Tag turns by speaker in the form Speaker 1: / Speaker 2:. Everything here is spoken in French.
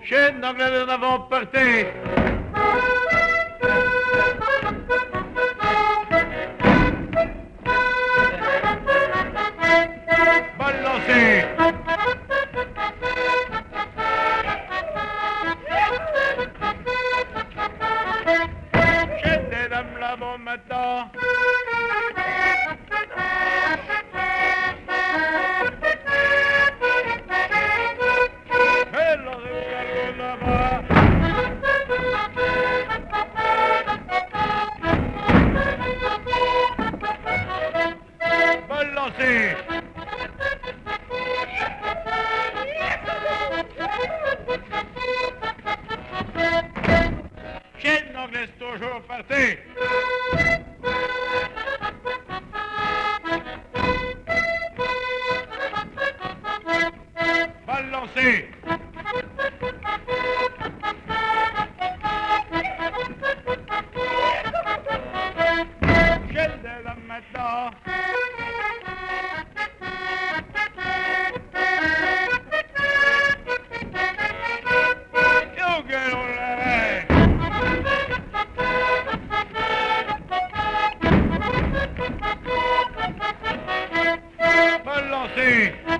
Speaker 1: Chez l'anglais, nous avons porté. Balancer. Chez des dames, l'avons maintenant. Balancer. Chez l'anglais, toujours parti. Balancer. Chez des dames maintenant. Balancer.